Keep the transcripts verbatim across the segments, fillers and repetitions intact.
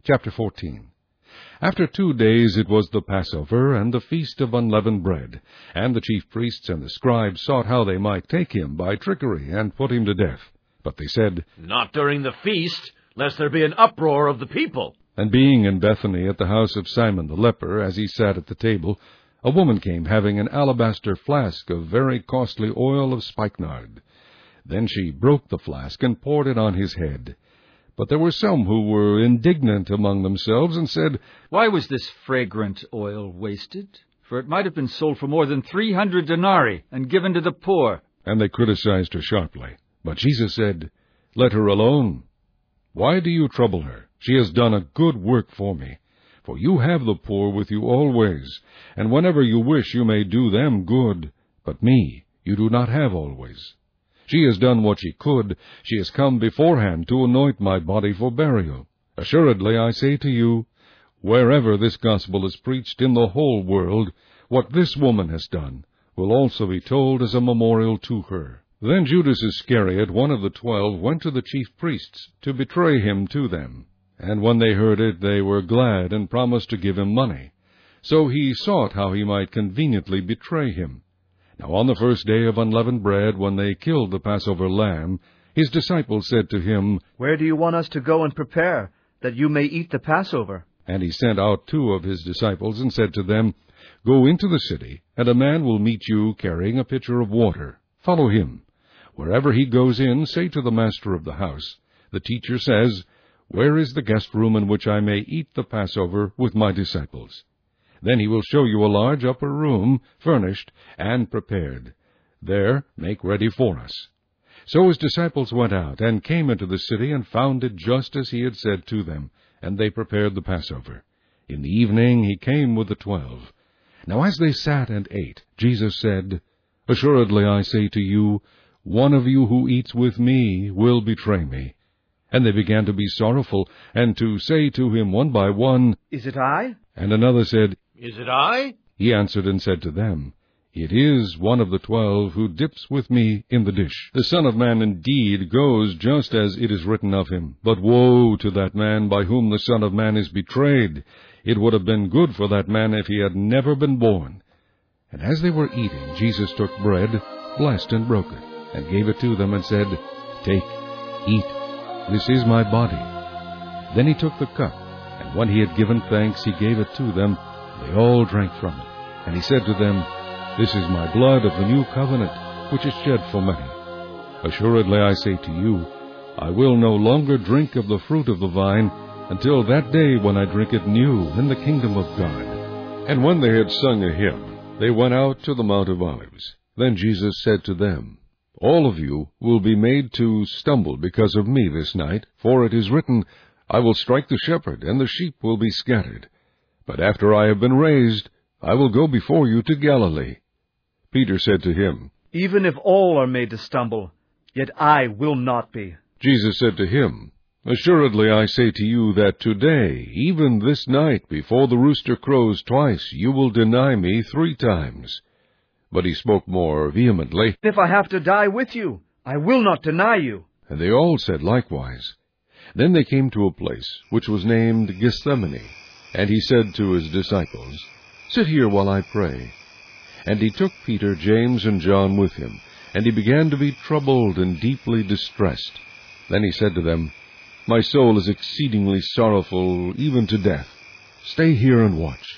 Chapter fourteen. After two days it was the Passover, and the feast of unleavened bread. And the chief priests and the scribes sought how they might take him by trickery, and put him to death. But they said, "Not during the feast, lest there be an uproar of the people." And being in Bethany at the house of Simon the leper, as he sat at the table, a woman came having an alabaster flask of very costly oil of spikenard. Then she broke the flask and poured it on his head. But there were some who were indignant among themselves, and said, "Why was this fragrant oil wasted? For it might have been sold for more than three hundred denarii, and given to the poor." And they criticized her sharply. But Jesus said, "Let her alone. Why do you trouble her? She has done a good work for me. For you have the poor with you always, and whenever you wish you may do them good. But me you do not have always. She has done what she could. She has come beforehand to anoint my body for burial. Assuredly, I say to you, wherever this gospel is preached in the whole world, what this woman has done will also be told as a memorial to her." Then Judas Iscariot, one of the twelve, went to the chief priests to betray him to them. And when they heard it, they were glad, and promised to give him money. So he sought how he might conveniently betray him. Now on the first day of unleavened bread, when they killed the Passover lamb, his disciples said to him, "Where do you want us to go and prepare, that you may eat the Passover?" And he sent out two of his disciples, and said to them, "Go into the city, and a man will meet you carrying a pitcher of water. Follow him. Wherever he goes in, say to the master of the house, 'The teacher says, where is the guest room in which I may eat the Passover with my disciples?' Then he will show you a large upper room, furnished and prepared. There make ready for us." So his disciples went out, and came into the city, and found it just as he had said to them, and they prepared the Passover. In the evening he came with the twelve. Now as they sat and ate, Jesus said, "Assuredly I say to you, one of you who eats with me will betray me." And they began to be sorrowful, and to say to him one by one, "Is it I?" And another said, "Is it I?" He answered and said to them, "It is one of the twelve who dips with me in the dish. The Son of Man indeed goes just as it is written of him. But woe to that man by whom the Son of Man is betrayed! It would have been good for that man if he had never been born." And as they were eating, Jesus took bread, blessed and broke it, and gave it to them, and said, "Take, eat, this is my body." Then he took the cup, and when he had given thanks, he gave it to them. They all drank from it. And he said to them, "This is my blood of the new covenant, which is shed for many. Assuredly I say to you, I will no longer drink of the fruit of the vine, until that day when I drink it new in the kingdom of God." And when they had sung a hymn, they went out to the Mount of Olives. Then Jesus said to them, "All of you will be made to stumble because of me this night, for it is written, I will strike the shepherd, and the sheep will be scattered. But after I have been raised, I will go before you to Galilee." Peter said to him, "Even if all are made to stumble, yet I will not be." Jesus said to him, "Assuredly I say to you that today, even this night, before the rooster crows twice, you will deny me three times." But he spoke more vehemently, "If I have to die with you, I will not deny you." And they all said likewise. Then they came to a place which was named Gethsemane, and he said to his disciples, "Sit here while I pray." And he took Peter, James, and John with him, and he began to be troubled and deeply distressed. Then he said to them, "My soul is exceedingly sorrowful, even to death. Stay here and watch."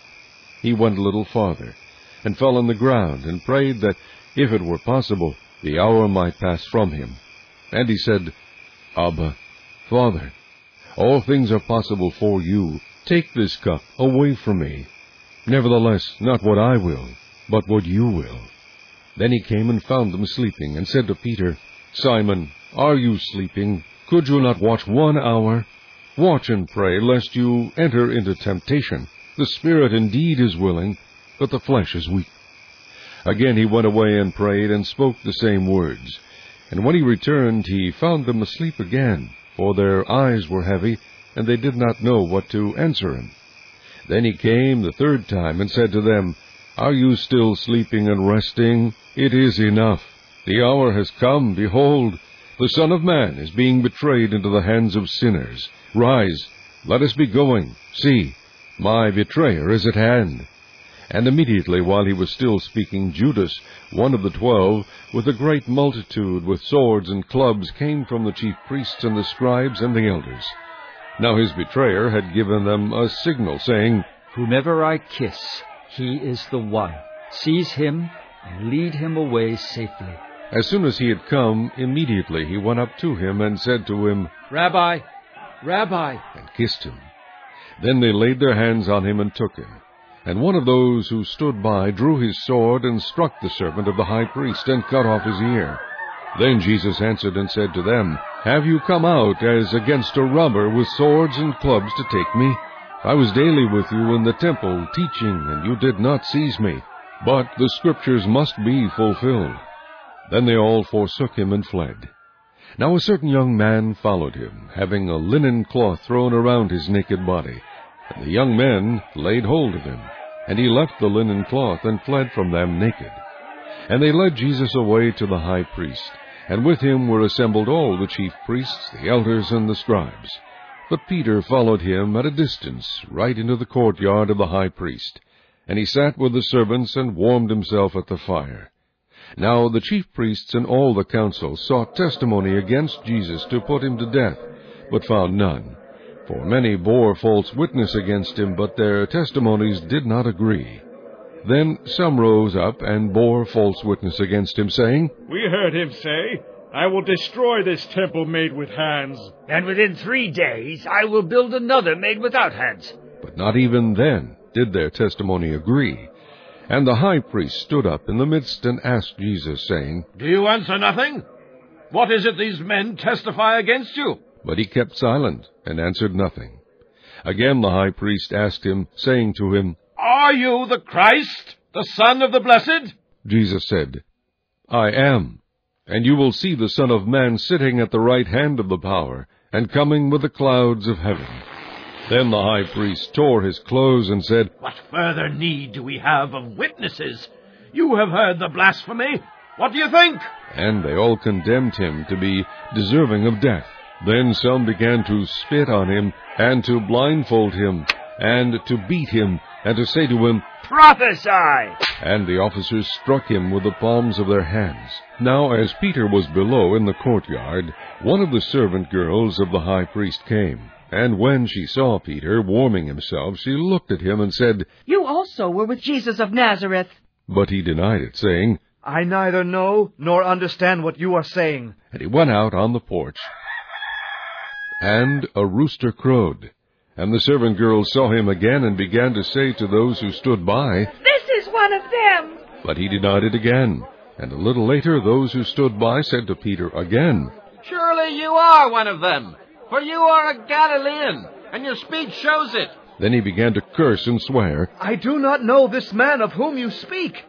He went a little farther, and fell on the ground, and prayed that, if it were possible, the hour might pass from him. And he said, "Abba, Father, all things are possible for you. Take this cup away from me. Nevertheless, not what I will, but what you will." Then he came and found them sleeping, and said to Peter, "Simon, are you sleeping? Could you not watch one hour? Watch and pray, lest you enter into temptation. The spirit indeed is willing, but the flesh is weak." Again he went away and prayed, and spoke the same words. And when he returned, he found them asleep again, for their eyes were heavy, and they did not know what to answer him. Then he came the third time, and said to them, "Are you still sleeping and resting? It is enough. The hour has come. Behold, the Son of Man is being betrayed into the hands of sinners. Rise, let us be going. See, my betrayer is at hand." And immediately while he was still speaking, Judas, one of the twelve, with a great multitude with swords and clubs, came from the chief priests and the scribes and the elders. Now his betrayer had given them a signal, saying, "Whomever I kiss, he is the one. Seize him and lead him away safely." As soon as he had come, immediately he went up to him and said to him, "Rabbi, Rabbi," and kissed him. Then they laid their hands on him and took him. And one of those who stood by drew his sword and struck the servant of the high priest and cut off his ear. Then Jesus answered and said to them, "Have you come out as against a robber with swords and clubs to take me? I was daily with you in the temple teaching, and you did not seize me. But the Scriptures must be fulfilled." Then they all forsook him and fled. Now a certain young man followed him, having a linen cloth thrown around his naked body. And the young men laid hold of him. And he left the linen cloth and fled from them naked. And they led Jesus away to the high priest, and with him were assembled all the chief priests, the elders, and the scribes. But Peter followed him at a distance, right into the courtyard of the high priest. And he sat with the servants and warmed himself at the fire. Now the chief priests and all the council sought testimony against Jesus to put him to death, but found none. For many bore false witness against him, but their testimonies did not agree. Then some rose up and bore false witness against him, saying, "We heard him say, 'I will destroy this temple made with hands.' "And within three days I will build another made without hands." But not even then did their testimony agree. And the high priest stood up in the midst and asked Jesus, saying, "Do you answer nothing? What is it these men testify against you?" But he kept silent and answered nothing. Again the high priest asked him, saying to him, "Are you the Christ, the Son of the Blessed?" Jesus said, "I am. And you will see the Son of Man sitting at the right hand of the power, and coming with the clouds of heaven." Then the high priest tore his clothes and said, "What further need do we have of witnesses? You have heard the blasphemy. What do you think?" And they all condemned him to be deserving of death. Then some began to spit on him, and to blindfold him, and to beat him, and to say to him, "Prophesy!" And the officers struck him with the palms of their hands. Now as Peter was below in the courtyard, one of the servant girls of the high priest came. And when she saw Peter warming himself, she looked at him and said, "You also were with Jesus of Nazareth." But he denied it, saying, "I neither know nor understand what you are saying." And he went out on the porch. And a rooster crowed. And the servant girls saw him again and began to say to those who stood by, "This is one of them." But he denied it again. And a little later those who stood by said to Peter again, "Surely you are one of them, for you are a Galilean, and your speech shows it." Then he began to curse and swear. "I do not know this man of whom you speak."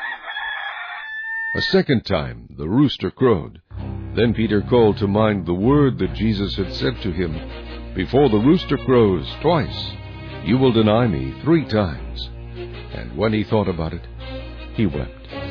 A second time the rooster crowed. Then Peter called to mind the word that Jesus had said to him, "Before the rooster crows twice, you will deny me three times." And when he thought about it, he wept.